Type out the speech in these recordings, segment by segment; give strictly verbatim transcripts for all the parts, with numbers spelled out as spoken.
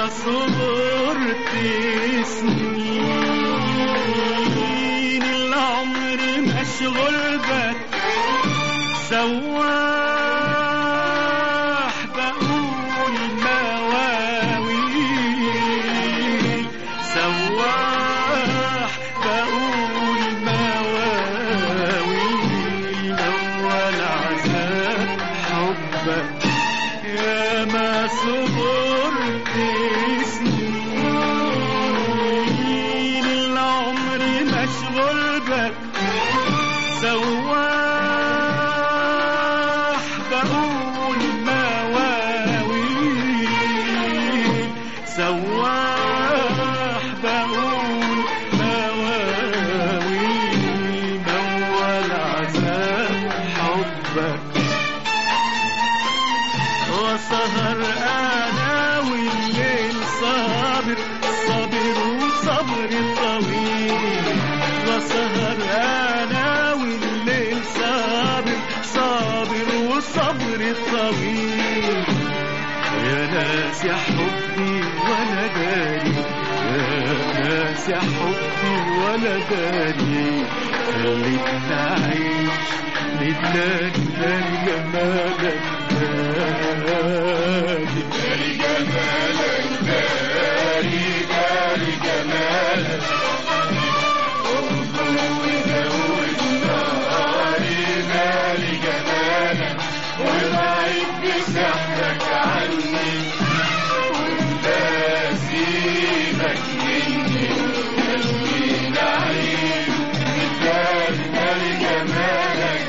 صبرت سنين العمر مشغول بك سواح بقول مواويل سواح بقول مواويل أول عذاب حبك يا ما صبرت سنين العمر مشغول بك سواح بقول مواويل سواح بقول مواويل أول عذاب حبك وسهر أنا والليل صابر صابر وصبر طويل وسهر أنا والليل صابر صابر وصبر طويل يا ناس يا حبي ولا داري يا ناس يا حبي ولا داري خليتنا أعيش للتاني تاني جمالك داري داري جمالك داري داري جمالك انظر وزود ناري داري جمالك وبعيد بسحرك عني وانت سيبك مني خلينا أعيش للتاني تاني جمالك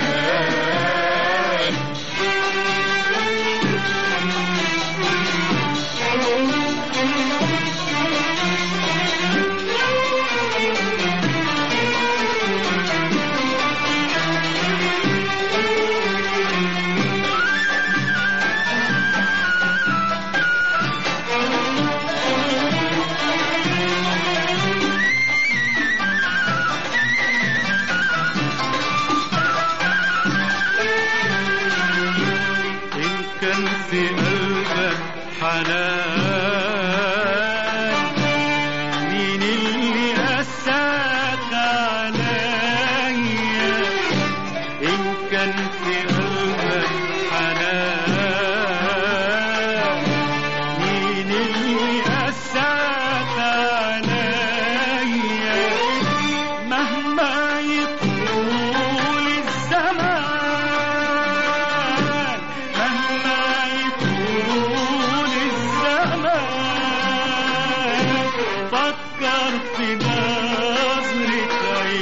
كان في قلبك حنان مين اللي قساك عليا إن كان في قلبك حنان مين اللي قساك عليا مهما يطول الزمان مهما يطول الزمان فكر في نظرة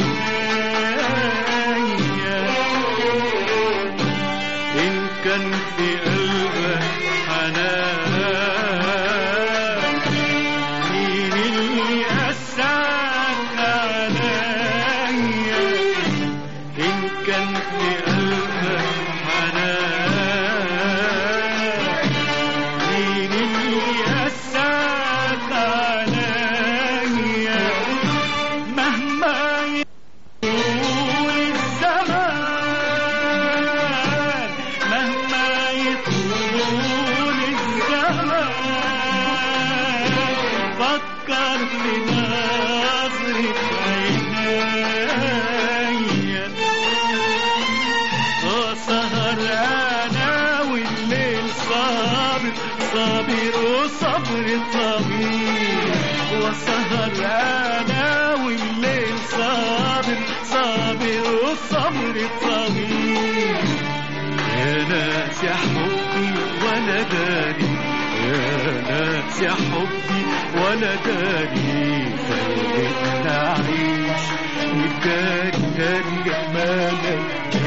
عينيا إن كان في قلبك حنان مين اللي قساك عليا إن كان في قلبك حنان مين اللي قساك عليا مهما يطول الزمان مهما يطول الزمان فكر في نظرة عينيا وسهر أنا والليل صابر صابر وصبر طويل وسهر أنا والليل صابر صابر وصبر طويل يا ناس يا حبي ولا داري يا ناس يا حبي ولا داري خليتنا أعيش وداري داري جمالك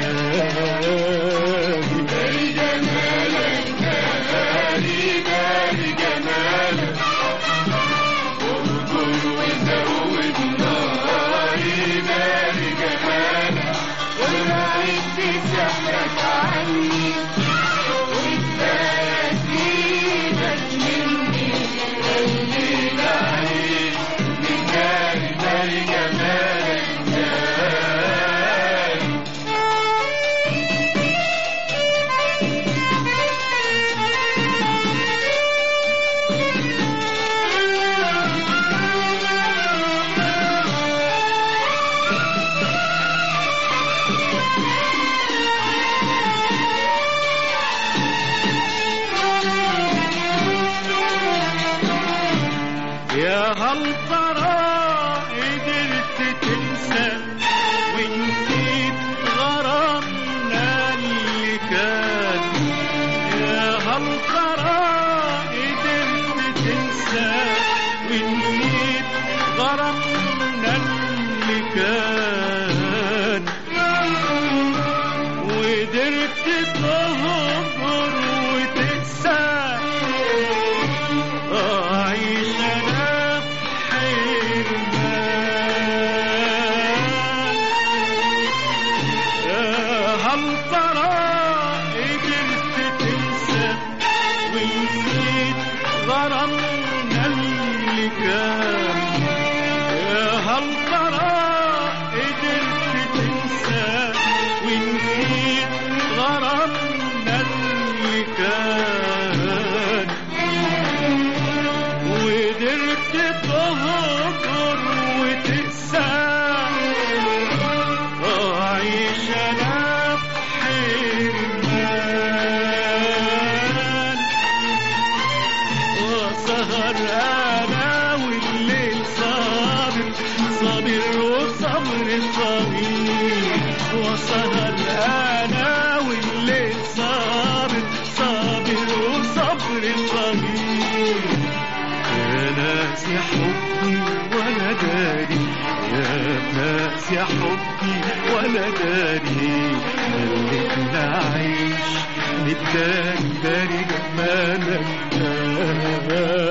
داري داري جمالك داري داري جمالك انظر وزود ناري داري جمالك وبعيد بسحرك عني وانت سيبك مني خلينا أعيش من داري داري جمالك داري هل ترى قدرت تنسى ونسيت غرامنا اللي كان؟ يا هل ترى قدرت تنسى ونسيت غرامنا اللي كان؟ وقدرت تهجر وتنسى أعيش أنا في حرمان؟ هل ترى قدرت تنسى ونسيت غرامنا اللي كان؟ هل ترى قدرت تنسى ونسيت غرامنا اللي كان؟ وقدرت تهجر وتنسى أعيش أنا في حرمان؟ وسهر أنا والليل صابر صابر وصبر طويل. وسهر أنا والليل صابر صابر وصبر طويل. يا ناس يا حبي ولا داري، يا ناس يا حبي ولا داري، خلتنا أعيش للتاني داري جمالك.